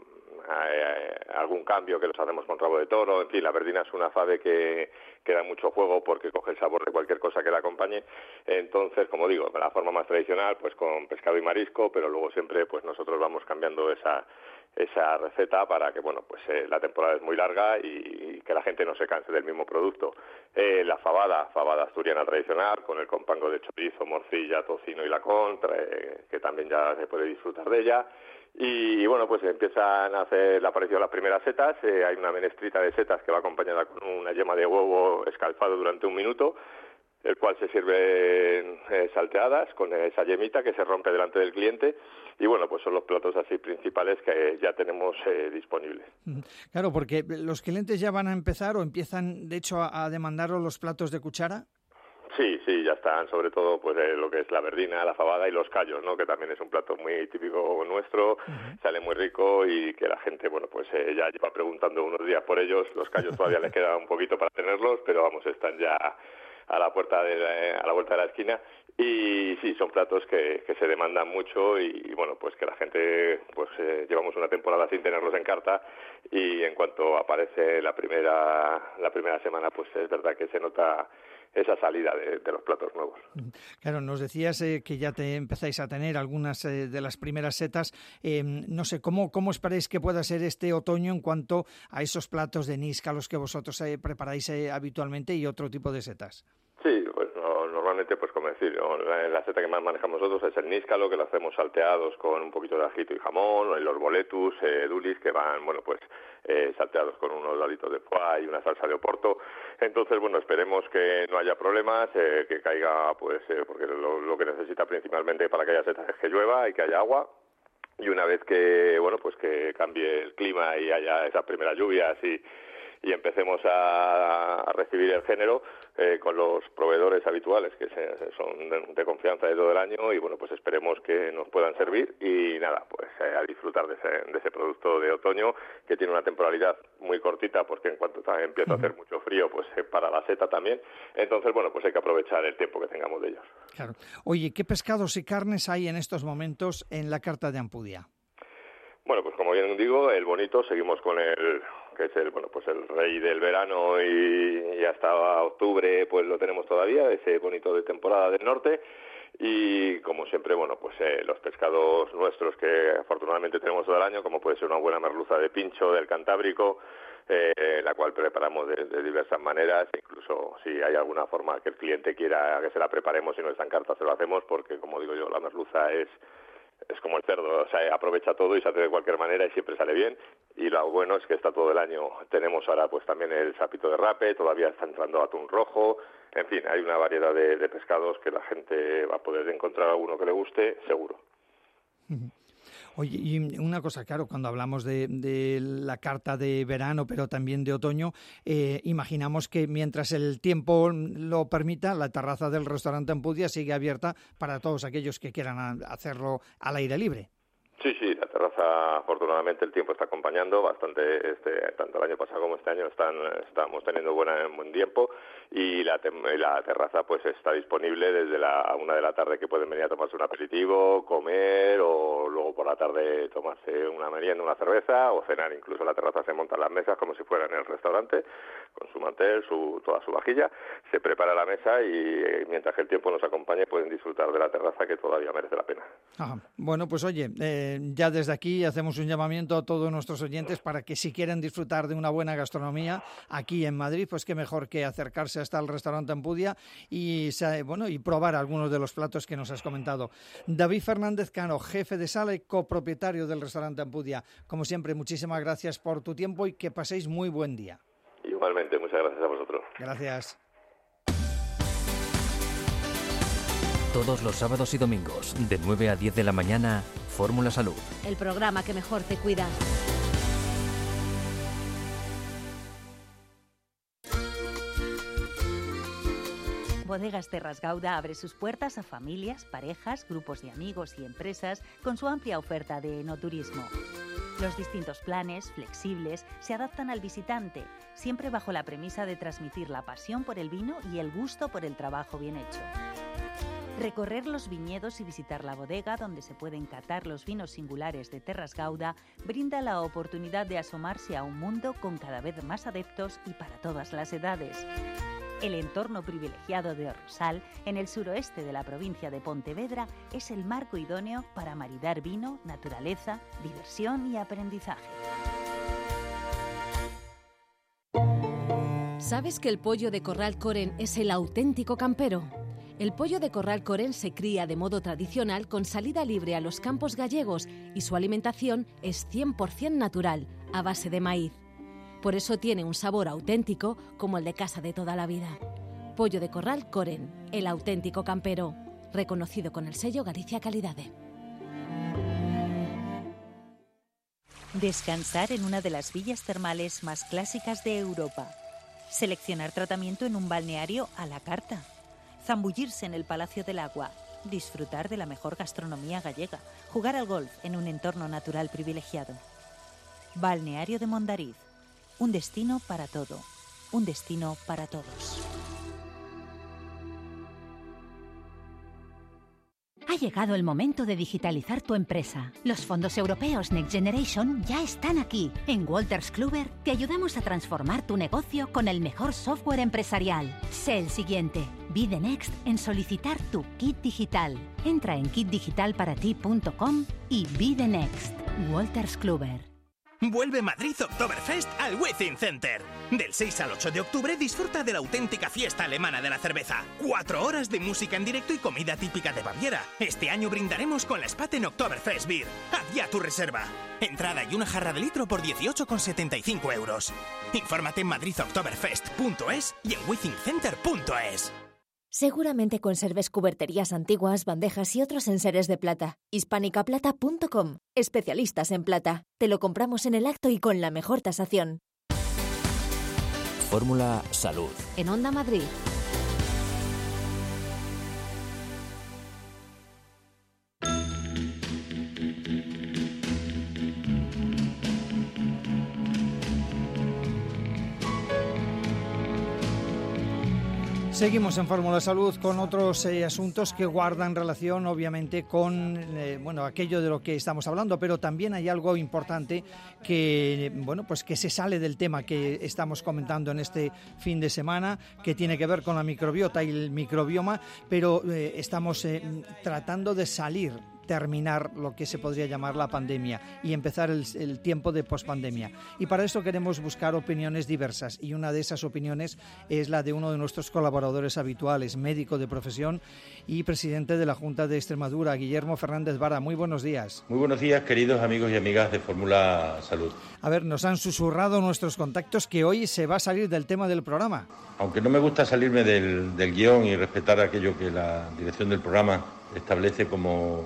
eh, algún cambio que los hacemos con rabo de toro. En fin, la verdina es una fave que, que da mucho juego porque coge el sabor de cualquier cosa que la acompañe. Entonces, como digo, la forma más tradicional pues con pescado y marisco, pero luego siempre pues nosotros vamos cambiando esa esa receta para que bueno pues eh, la temporada es muy larga y, y que la gente no se canse del mismo producto. Eh, la fabada, fabada asturiana tradicional con el compango de chorizo, morcilla, tocino y lacón, trae, que también ya se puede disfrutar de ella. Y, y bueno, pues empiezan a hacer la aparición de las primeras setas. Eh, hay una menestrita de setas que va acompañada con una yema de huevo escalfado durante un minuto, el cual se sirve eh, salteadas con esa yemita que se rompe delante del cliente. Y bueno, pues son los platos así principales que ya tenemos eh, disponibles. Claro, porque los clientes ya van a empezar o empiezan, de hecho, a, a demandaros los platos de cuchara. Sí, sí, ya están, sobre todo pues eh, lo que es la verdina, la fabada y los callos, ¿no? Que también es un plato muy típico nuestro, uh-huh. Sale muy rico y que la gente, bueno, pues eh, ya lleva preguntando unos días por ellos. Los callos todavía les queda un poquito para tenerlos, pero vamos, están ya a la puerta de la, a la vuelta de la esquina y sí, son platos que, que se demandan mucho y, y bueno, pues que la gente, pues eh, llevamos una temporada sin tenerlos en carta y en cuanto aparece la primera la primera semana, pues es verdad que se nota esa salida de, de los platos nuevos. Claro, nos decías eh, que ya te empezáis a tener algunas eh, de las primeras setas. Eh, no sé, ¿cómo, ¿cómo esperáis que pueda ser este otoño en cuanto a esos platos de nisca, los que vosotros eh, preparáis eh, habitualmente y otro tipo de setas? Sí, pues no, normalmente, pues como decir, ¿no? la, la seta que más manejamos nosotros es el níscalo, que lo hacemos salteados con un poquito de ajito y jamón, y los boletus, eh, dulis, que van, bueno, pues eh, salteados con unos daditos de foie y una salsa de oporto. Entonces, bueno, esperemos que no haya problemas, eh, que caiga, pues, eh, porque lo, lo que necesita principalmente para que haya setas es que llueva y que haya agua. Y una vez que, bueno, pues que cambie el clima y haya esas primeras lluvias y y empecemos a, a recibir el género eh, con los proveedores habituales que se, son de, de confianza de todo el año y bueno, pues esperemos que nos puedan servir y nada, pues eh, a disfrutar de ese, de ese producto de otoño que tiene una temporalidad muy cortita porque en cuanto empieza a hacer mucho frío, pues eh, para la seta también, entonces bueno, pues hay que aprovechar el tiempo que tengamos de ellos. Claro. Oye, ¿qué pescados y carnes hay en estos momentos en la carta de Ampudia? Bueno, pues como bien digo, el bonito, seguimos con el que es el bueno pues el rey del verano y, y hasta octubre pues lo tenemos todavía, ese bonito de temporada del norte y como siempre bueno pues eh, los pescados nuestros que afortunadamente tenemos todo el año, como puede ser una buena merluza de pincho del Cantábrico, eh, la cual preparamos de, de diversas maneras, incluso si hay alguna forma que el cliente quiera que se la preparemos y no está en carta se lo hacemos porque como digo yo la merluza es es como el cerdo, o sea, aprovecha todo y se hace de cualquier manera y siempre sale bien. Y lo bueno es que está todo el año. Tenemos ahora pues también el sapito de rape, todavía está entrando atún rojo. En fin, hay una variedad de, de pescados que la gente va a poder encontrar alguno que le guste, seguro. Oye, y una cosa, claro, cuando hablamos de, de la carta de verano, pero también de otoño, eh, imaginamos que mientras el tiempo lo permita, la terraza del restaurante Ampudia sigue abierta para todos aquellos que quieran hacerlo al aire libre. Sí, sí, la terraza, afortunadamente el tiempo está acompañando bastante, este, tanto el año pasado como este año están, estamos teniendo buena, buen tiempo y la, la terraza pues está disponible desde la una de la tarde, que pueden venir a tomarse un aperitivo, comer, o luego por la tarde tomarse una merienda, una cerveza o cenar. Incluso la terraza se montan las mesas como si fuera en el restaurante, con su mantel, su, toda su vajilla, se prepara la mesa y mientras que el tiempo nos acompañe pueden disfrutar de la terraza, que todavía merece la pena. Ajá. Bueno, pues oye, eh, ya desde aquí hacemos un llamamiento a todos nuestros oyentes para que, si quieren disfrutar de una buena gastronomía aquí en Madrid, pues qué mejor que acercarse hasta el restaurante Ampudia y, bueno, y probar algunos de los platos que nos has comentado. David Fernández Cano, jefe de sala y copropietario del restaurante Ampudia. Como siempre, muchísimas gracias por tu tiempo y que paséis muy buen día. Igualmente, muchas gracias a vosotros. Gracias. Todos los sábados y domingos, de nueve a diez de la mañana, Fórmula Salud. El programa que mejor te cuida. Bodegas Terras Gauda abre sus puertas a familias, parejas, grupos de amigos y empresas con su amplia oferta de enoturismo. Los distintos planes, flexibles, se adaptan al visitante, siempre bajo la premisa de transmitir la pasión por el vino y el gusto por el trabajo bien hecho. Recorrer los viñedos y visitar la bodega donde se pueden catar los vinos singulares de Terras Gauda brinda la oportunidad de asomarse a un mundo con cada vez más adeptos y para todas las edades. El entorno privilegiado de Orrosal, en el suroeste de la provincia de Pontevedra, es el marco idóneo para maridar vino, naturaleza, diversión y aprendizaje. ¿Sabes que el pollo de Corral Coren es el auténtico campero? El pollo de Corral Coren se cría de modo tradicional con salida libre a los campos gallegos y su alimentación es cien por ciento natural, a base de maíz. Por eso tiene un sabor auténtico como el de casa de toda la vida. Pollo de Corral Coren, el auténtico campero, reconocido con el sello Galicia Calidade. Descansar en una de las villas termales más clásicas de Europa. Seleccionar tratamiento en un balneario a la carta. Zambullirse en el Palacio del Agua. Disfrutar de la mejor gastronomía gallega. Jugar al golf en un entorno natural privilegiado. Balneario de Mondariz. Un destino para todo. Un destino para todos. Ha llegado el momento de digitalizar tu empresa. Los fondos europeos Next Generation ya están aquí. En Wolters Kluwer te ayudamos a transformar tu negocio con el mejor software empresarial. Sé el siguiente. Be the next en solicitar tu kit digital. Entra en kit digital para ti punto com y be the next. Wolters Kluwer. Vuelve Madrid Oktoberfest al Within Center. Del seis al ocho de octubre disfruta de la auténtica fiesta alemana de la cerveza. Cuatro horas de música en directo y comida típica de Baviera. Este año brindaremos con la Spaten Oktoberfest Beer. Haz ya tu reserva. Entrada y una jarra de litro por dieciocho con setenta y cinco euros. Infórmate en madrid oktoberfest punto es y en within center punto es. Seguramente conserves cuberterías antiguas, bandejas y otros enseres de plata. hispánica plata punto com. Especialistas en plata. Te lo compramos en el acto y con la mejor tasación. Fórmula Salud. En Onda Madrid. Seguimos en Fórmula Salud con otros eh, asuntos que guardan relación, obviamente, con eh, bueno, aquello de lo que estamos hablando, pero también hay algo importante que, bueno, pues que se sale del tema que estamos comentando en este fin de semana, que tiene que ver con la microbiota y el microbioma, pero eh, estamos eh, tratando de salir, terminar lo que se podría llamar la pandemia y empezar el, el tiempo de pospandemia. Y para eso queremos buscar opiniones diversas, y una de esas opiniones es la de uno de nuestros colaboradores habituales, médico de profesión y presidente de la Junta de Extremadura, Guillermo Fernández Vara. Muy buenos días. Muy buenos días, queridos amigos y amigas de Fórmula Salud. A ver, nos han susurrado nuestros contactos que hoy se va a salir del tema del programa. Aunque no me gusta salirme del, del guión y respetar aquello que la dirección del programa establece como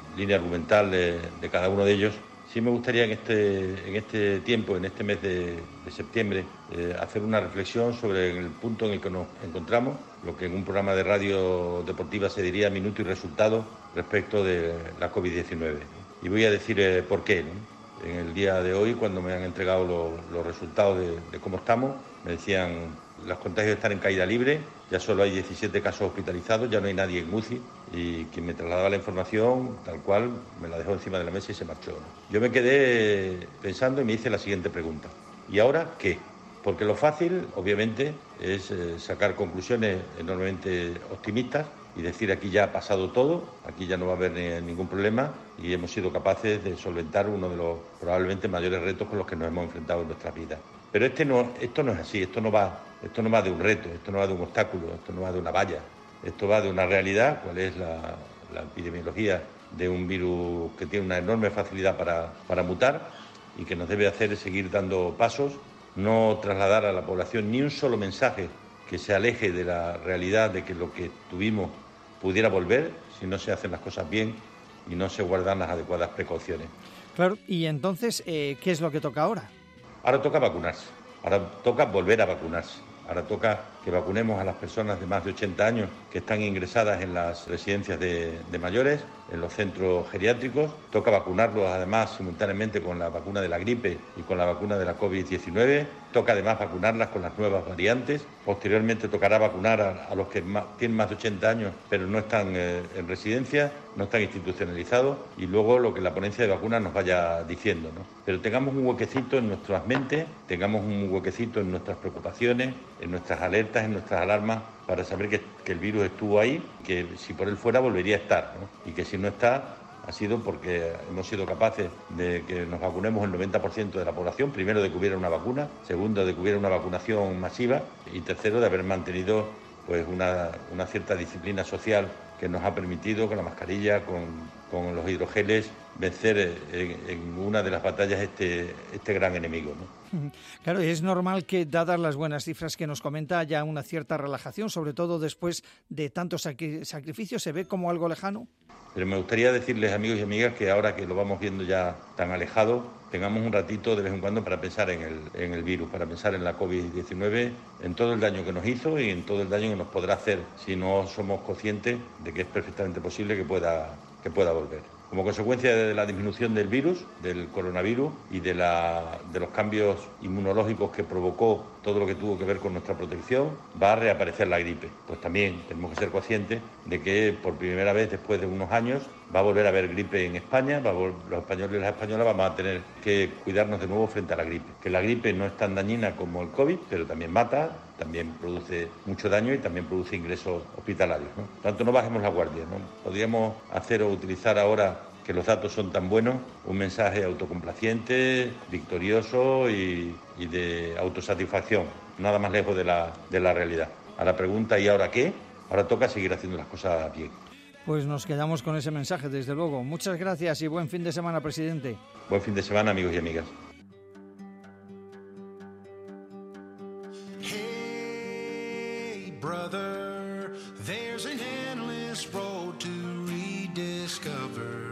línea argumental de, de cada uno de ellos. Sí me gustaría en este, en este tiempo, en este mes de, de septiembre, eh, hacer una reflexión sobre el punto en el que nos encontramos, lo que en un programa de radio deportiva se diría minuto y resultado respecto de la covid diecinueve. Y voy a decir eh, por qué, ¿no? En el día de hoy, cuando me han entregado lo, los resultados de, de cómo estamos, me decían los contagios están en caída libre, ya solo hay diecisiete casos hospitalizados, ya no hay nadie en U C I, y quien me trasladaba la información, tal cual, me la dejó encima de la mesa y se marchó, ¿no? Yo me quedé pensando y me hice la siguiente pregunta: ¿y ahora qué? Porque lo fácil, obviamente, es eh, sacar conclusiones enormemente optimistas y decir aquí ya ha pasado todo, aquí ya no va a haber ni, ningún problema y hemos sido capaces de solventar uno de los probablemente mayores retos con los que nos hemos enfrentado en nuestras vidas. Pero este no, esto no es así, esto no va, esto no va de un reto, esto no va de un obstáculo, esto no va de una valla, esto va de una realidad, cuál es la, la epidemiología de un virus que tiene una enorme facilidad para, para mutar y que nos debe hacer seguir dando pasos, no trasladar a la población ni un solo mensaje que se aleje de la realidad de que lo que tuvimos pudiera volver si no se hacen las cosas bien y no se guardan las adecuadas precauciones. Claro, y entonces, eh, ¿qué es lo que toca ahora? Ahora toca vacunarse, ahora toca volver a vacunarse, ahora toca que vacunemos a las personas de más de ochenta años que están ingresadas en las residencias de, de mayores, en los centros geriátricos, toca vacunarlos además simultáneamente con la vacuna de la gripe y con la vacuna de la covid diecinueve, toca además vacunarlas con las nuevas variantes, posteriormente tocará vacunar a, a los que más, tienen más de ochenta años pero no están eh, en residencia, no están institucionalizados y luego lo que la ponencia de vacunas nos vaya diciendo, ¿no? Pero tengamos un huequecito en nuestras mentes, tengamos un huequecito en nuestras preocupaciones, en nuestras alertas, en nuestras alarmas, para saber que, que el virus estuvo ahí, que si por él fuera volvería a estar, ¿no? Y que si no está, ha sido porque hemos sido capaces de que nos vacunemos el noventa por ciento de la población, primero de que hubiera una vacuna, segundo de que hubiera una vacunación masiva y tercero de haber mantenido pues una, una cierta disciplina social que nos ha permitido con la mascarilla, con, con los hidrogeles, vencer en, en una de las batallas este, este gran enemigo, ¿no? Claro, es normal que, dadas las buenas cifras que nos comenta, haya una cierta relajación, sobre todo después de tantos sacrificios. ¿Se ve como algo lejano? Pero me gustaría decirles, amigos y amigas, que ahora que lo vamos viendo ya tan alejado, tengamos un ratito de vez en cuando para pensar en el, en el virus, para pensar en la covid diecinueve, en todo el daño que nos hizo y en todo el daño que nos podrá hacer si no somos conscientes de que es perfectamente posible que pueda, que pueda volver. Como consecuencia de la disminución del virus, del coronavirus y de, la, de los cambios inmunológicos que provocó todo lo que tuvo que ver con nuestra protección, va a reaparecer la gripe. Pues también tenemos que ser conscientes de que por primera vez después de unos años va a volver a haber gripe en España, va a vol- los españoles y las españolas vamos a tener que cuidarnos de nuevo frente a la gripe. Que la gripe no es tan dañina como el COVID, pero también mata, también produce mucho daño y también produce ingresos hospitalarios, ¿no? Por tanto, no bajemos la guardia, ¿no? Podríamos hacer o utilizar ahora que los datos son tan buenos, un mensaje autocomplaciente, victorioso y, y de autosatisfacción, nada más lejos de la, de la realidad. A la pregunta ¿y ahora qué? Ahora toca seguir haciendo las cosas bien. Pues nos quedamos con ese mensaje, desde luego. Muchas gracias y buen fin de semana, presidente. Buen fin de semana, amigos y amigas. Hey, brother, there's an endless road to rediscover.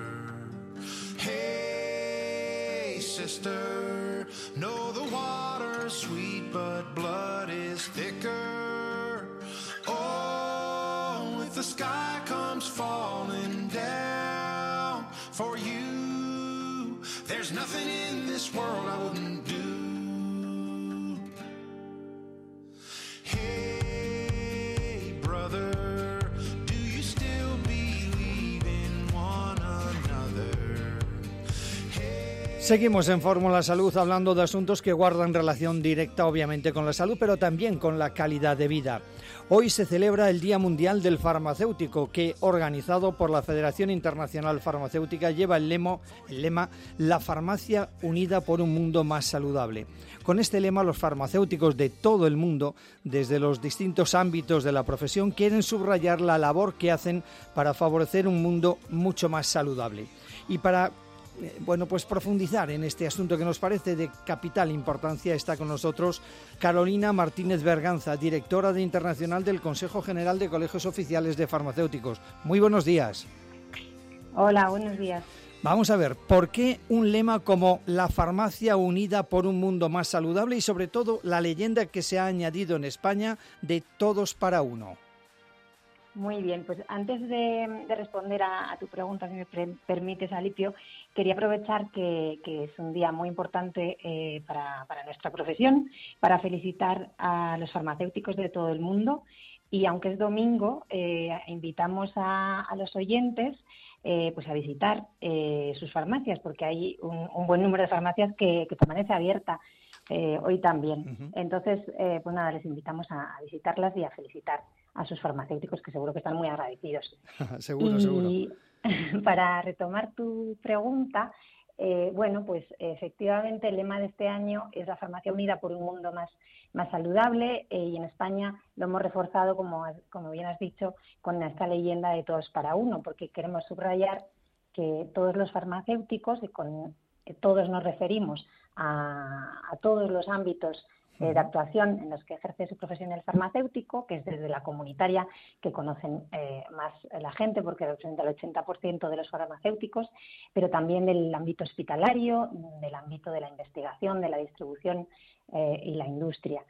Hey, sister, know the water's sweet, but blood is thicker. Oh, if the sky comes falling down for you, there's nothing in this world I wouldn't do. Hey, brother, do you still believe in one another? Seguimos en Fórmula Salud hablando de asuntos que guardan relación directa obviamente con la salud, pero también con la calidad de vida. Hoy se celebra el Día Mundial del Farmacéutico, que, organizado por la Federación Internacional Farmacéutica, lleva el lema, el lema «La farmacia unida por un mundo más saludable». Con este lema, los farmacéuticos de todo el mundo, desde los distintos ámbitos de la profesión, quieren subrayar la labor que hacen para favorecer un mundo mucho más saludable. Y para Bueno, pues profundizar en este asunto que nos parece de capital importancia, está con nosotros Carolina Martínez Berganza, directora de Internacional del Consejo General de Colegios Oficiales de Farmacéuticos. Muy buenos días. Hola, buenos días. Vamos a ver, ¿por qué un lema como la farmacia unida por un mundo más saludable y sobre todo la leyenda que se ha añadido en España de todos para uno? Muy bien, pues antes de, de responder a, a tu pregunta, si me pre- permites, Alipio, quería aprovechar que, que es un día muy importante eh, para, para nuestra profesión, para felicitar a los farmacéuticos de todo el mundo. Y aunque es domingo, eh, invitamos a, a los oyentes eh, pues a visitar eh, sus farmacias, porque hay un, un buen número de farmacias que, que permanece abierta eh, hoy también. Uh-huh. Entonces, eh, pues nada, les invitamos a, a visitarlas y a felicitar a sus farmacéuticos, que seguro que están muy agradecidos. seguro, y, seguro. Para retomar tu pregunta, eh, bueno, pues efectivamente el lema de este año es la farmacia unida por un mundo más, más saludable, eh, y en España lo hemos reforzado, como, como bien has dicho, con esta leyenda de todos para uno, porque queremos subrayar que todos los farmacéuticos, y con eh, todos nos referimos a, a todos los ámbitos de actuación en los que ejerce su profesión el farmacéutico, que es desde la comunitaria, que conocen eh, más la gente porque representa el ochenta por ciento de los farmacéuticos, pero también del ámbito hospitalario, del ámbito de la investigación, de la distribución eh, y la industria.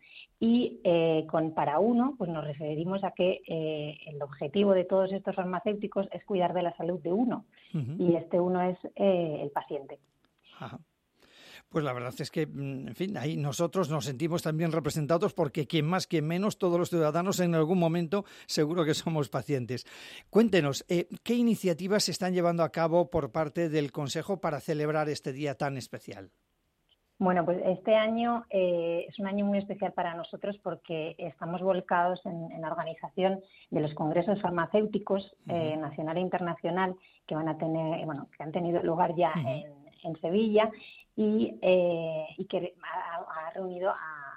Y eh, con para uno, pues nos referimos a que eh, el objetivo de todos estos farmacéuticos es cuidar de la salud de uno, uh-huh. y este uno es eh, el paciente. Ajá. Pues la verdad es que, en fin, ahí nosotros nos sentimos también representados porque quien más, quien menos, todos los ciudadanos en algún momento seguro que somos pacientes. Cuéntenos, eh, ¿qué iniciativas se están llevando a cabo por parte del Consejo para celebrar este día tan especial? Bueno, pues este año eh, es un año muy especial para nosotros porque estamos volcados en, en la organización de los congresos farmacéuticos eh, uh-huh. nacional e internacional que van a tener, bueno, que han tenido lugar ya uh-huh. en, en Sevilla. Y, eh, y que ha, ha reunido a,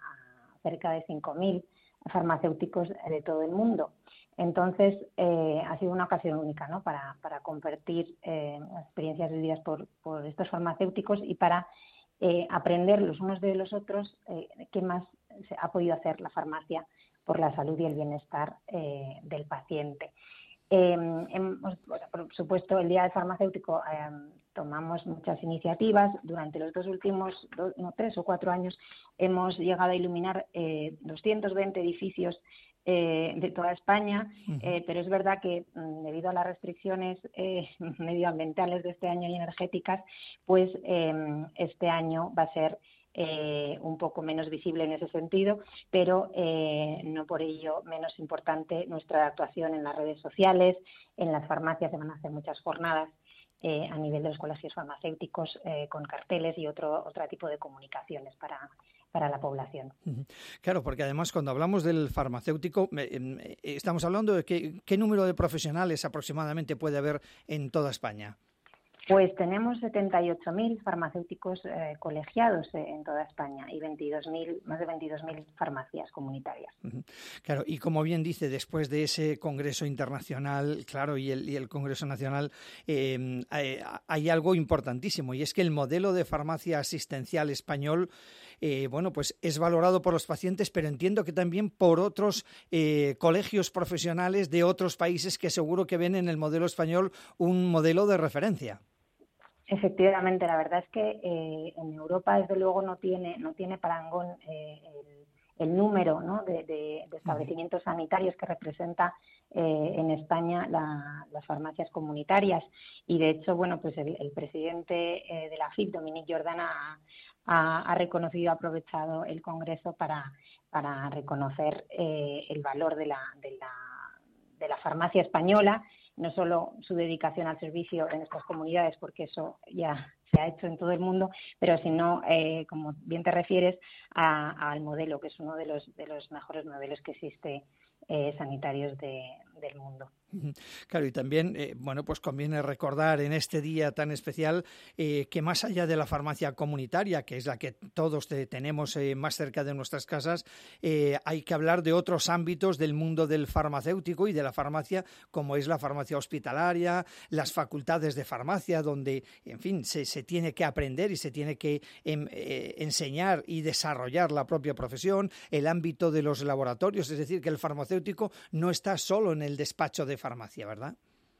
a cerca de cinco mil farmacéuticos de todo el mundo. Entonces, eh, ha sido una ocasión única, ¿no?, para, para compartir eh, experiencias vividas por, por estos farmacéuticos y para eh, aprender los unos de los otros eh, qué más se ha podido hacer la farmacia por la salud y el bienestar eh, del paciente. Eh, hemos, bueno, por supuesto, el Día del Farmacéutico eh, tomamos muchas iniciativas. Durante los dos últimos, dos, no, tres o cuatro años, hemos llegado a iluminar eh, doscientos veinte edificios eh, de toda España, uh-huh. eh, pero es verdad que debido a las restricciones eh, medioambientales de este año y energéticas, pues eh, este año va a ser Eh, un poco menos visible en ese sentido, pero eh, no por ello menos importante nuestra actuación en las redes sociales. En las farmacias se van a hacer muchas jornadas eh, a nivel de los colegios farmacéuticos eh, con carteles y otro, otro tipo de comunicaciones para, para la población. Claro, porque además cuando hablamos del farmacéutico eh, eh, estamos hablando de que, qué número de profesionales aproximadamente puede haber en toda España. Pues tenemos setenta y ocho mil farmacéuticos eh, colegiados eh, en toda España y veintidós mil, más de veintidós mil farmacias comunitarias. Claro, y como bien dice, después de ese congreso internacional, claro, y el, y el congreso nacional, eh, hay, hay algo importantísimo, y es que el modelo de farmacia asistencial español, eh, bueno, pues es valorado por los pacientes, pero entiendo que también por otros eh, colegios profesionales de otros países que seguro que ven en el modelo español un modelo de referencia. Efectivamente, la verdad es que eh, en Europa desde luego no tiene no tiene parangón eh, el, el número, ¿no?, de, de, de establecimientos sanitarios que representa eh, en España la, las farmacias comunitarias, y de hecho, bueno, pues el, el presidente eh, de la F I P, Dominic Jordana, ha, ha reconocido, ha aprovechado el Congreso para para reconocer eh, el valor de la de la de la farmacia española. No solo su dedicación al servicio en estas comunidades, porque eso ya se ha hecho en todo el mundo, pero sino, eh, como bien te refieres, a, al modelo, que es uno de los de los mejores modelos que existe eh, sanitarios de, del mundo. Claro, y también, eh, bueno, pues conviene recordar en este día tan especial eh, que más allá de la farmacia comunitaria, que es la que todos te, tenemos eh, más cerca de nuestras casas, eh, hay que hablar de otros ámbitos del mundo del farmacéutico y de la farmacia, como es la farmacia hospitalaria, las facultades de farmacia, donde, en fin, se, se tiene que aprender y se tiene que em, eh, enseñar y desarrollar la propia profesión, el ámbito de los laboratorios, es decir, que el farmacéutico no está solo en el despacho de farmacia, ¿verdad?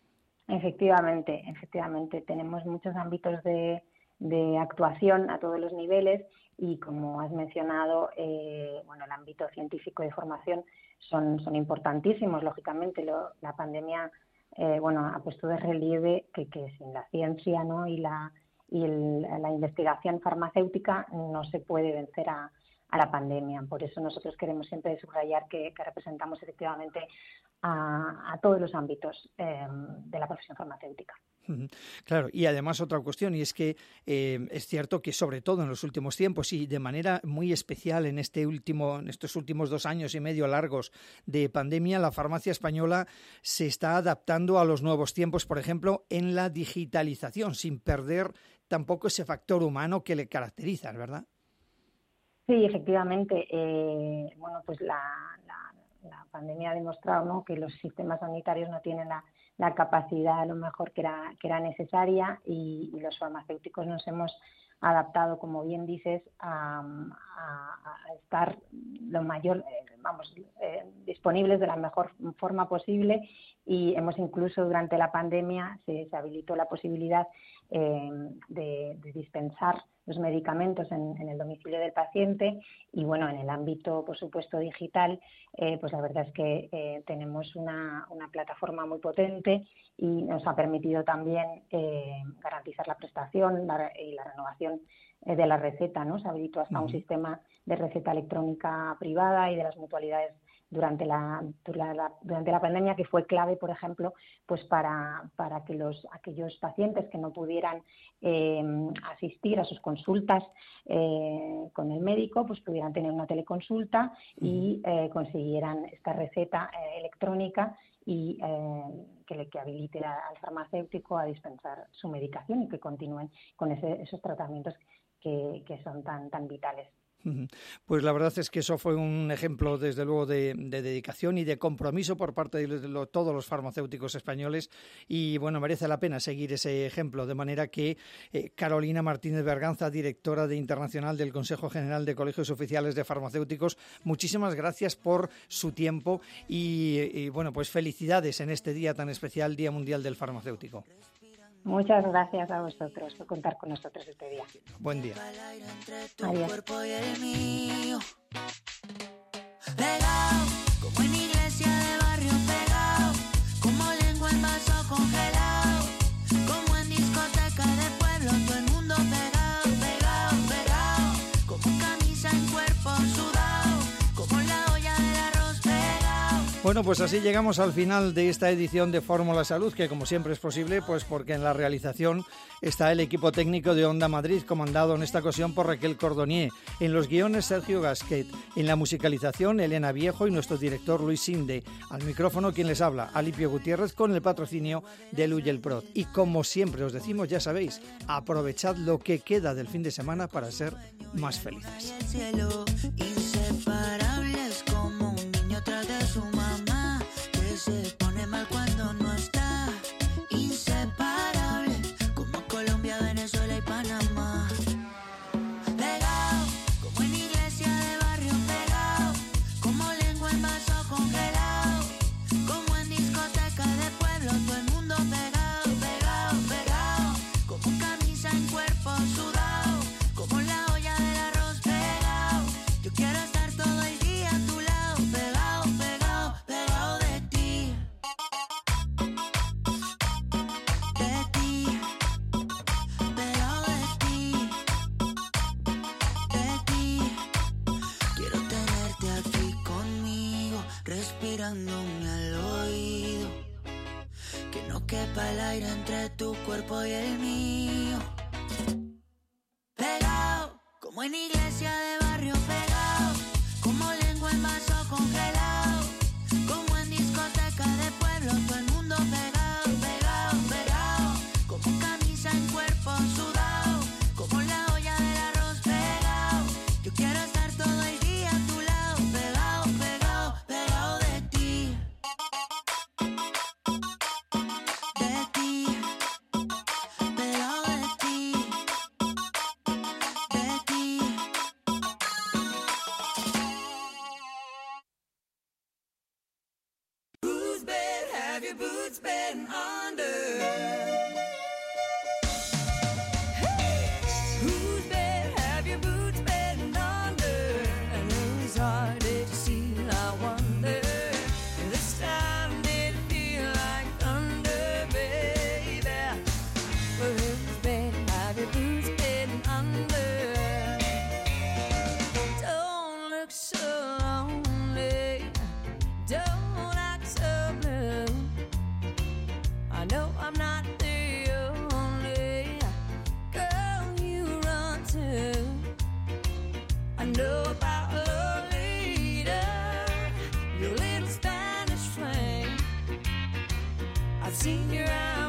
Efectivamente, efectivamente. Tenemos muchos ámbitos de, de actuación a todos los niveles y, como has mencionado, eh, bueno, el ámbito científico y de formación son, son importantísimos. Lógicamente, lo, la pandemia eh, bueno, ha puesto de relieve que, que sin la ciencia, ¿no?, y la y el, la investigación farmacéutica no se puede vencer a, a la pandemia. Por eso nosotros queremos siempre subrayar que, que representamos efectivamente a, a todos los ámbitos eh, de la profesión farmacéutica. Claro, y además otra cuestión, y es que eh, es cierto que sobre todo en los últimos tiempos y de manera muy especial en este último, en estos últimos dos años y medio largos de pandemia, la farmacia española se está adaptando a los nuevos tiempos, por ejemplo, en la digitalización, sin perder tampoco ese factor humano que le caracteriza, ¿verdad? Sí, efectivamente. Eh, bueno, pues la, la, la pandemia ha demostrado, ¿no?, que los sistemas sanitarios no tienen la, la capacidad a lo mejor que era, que era necesaria y, y los farmacéuticos nos hemos adaptado, como bien dices, a, a, a estar lo mayor, eh, vamos, eh, disponibles de la mejor forma posible, y hemos incluso durante la pandemia se, se habilitó la posibilidad eh, de, de dispensar los medicamentos en, en el domicilio del paciente. Y bueno, en el ámbito, por supuesto, digital, eh, pues la verdad es que eh, tenemos una, una plataforma muy potente y nos ha permitido también eh, garantizar la prestación la, y la renovación eh, de la receta, ¿no? Se habilitó hasta uh-huh. un sistema de receta electrónica privada y de las mutualidades durante la, durante la pandemia, que fue clave, por ejemplo, pues para, para que los aquellos pacientes que no pudieran eh, asistir a sus consultas eh, con el médico, pues pudieran tener una teleconsulta y eh, consiguieran esta receta eh, electrónica y eh, que le que habilite la, al farmacéutico a dispensar su medicación y que continúen con ese, esos tratamientos que, que son tan, tan vitales. Pues la verdad es que eso fue un ejemplo, desde luego, de, de dedicación y de compromiso por parte de lo, todos los farmacéuticos españoles, y bueno, merece la pena seguir ese ejemplo, de manera que eh, Carolina Martínez Berganza, directora de Internacional del Consejo General de Colegios Oficiales de Farmacéuticos, muchísimas gracias por su tiempo y, y bueno, pues felicidades en este día tan especial, Día Mundial del Farmacéutico. Muchas gracias a vosotros por contar con nosotros este día. Buen día. Adiós. Pegado, como en iglesia de barrio pegado, como lengua en vaso congelado, como en discoteca de pueblo, todo el mundo pegado, pegado, pegado, como camisa en cuerpo sudado, como la olla del arroz pegado. Bueno, pues así llegamos al final de esta edición de Fórmula Salud, que como siempre es posible, pues porque en la realización está el equipo técnico de Onda Madrid, comandado en esta ocasión por Raquel Cordonier, en los guiones Sergio Gasquet, en la musicalización Elena Viejo y nuestro director Luis Sinde, al micrófono quien les habla, Alipio Gutiérrez, con el patrocinio de Luyelprod. Y como siempre os decimos, ya sabéis, aprovechad lo que queda del fin de semana para ser más felices. Inseparables como un niño tras de su mamá, que se pone mal cuando no está. Inseparable como Colombia, Venezuela y Panamá. Pegado como en iglesia de barrio pegado, como lengua en vaso congelado, como en discoteca de pueblo, todo el mundo pegado, pegado, pegado, como camisa en cuerpo sudado, como la olla del arroz pegado. Yo quiero estar todo el día a tu lado, pegado, pegado, pegado de ti, de ti, pegado de ti, de ti. Quiero tenerte aquí conmigo, respirándome al oído, que no quepa el aire entre tu cuerpo y el mío. Pegado como en iglesia de barrio pegado, como lengua en vaso congelado, como en discoteca de pueblo, todo el mundo pegado, pegado, pegado, como camisa en cuerpo sudado, como la olla del arroz pegado. Yo quiero estar todo el día a tu lado, pegado, pegado, pegado de ti, de ti, pegado de ti, de ti. your boots been under? Whose bed have your boots been under? And whose heart did you see? I wonder. This time did it feel like thunder, baby? Well, whose bed have your boots been under? Don't look so lonely. Don't act so blue. I know I'm not the only girl you run to. I know about Lolita, your little Spanish flame. I've seen your eyes.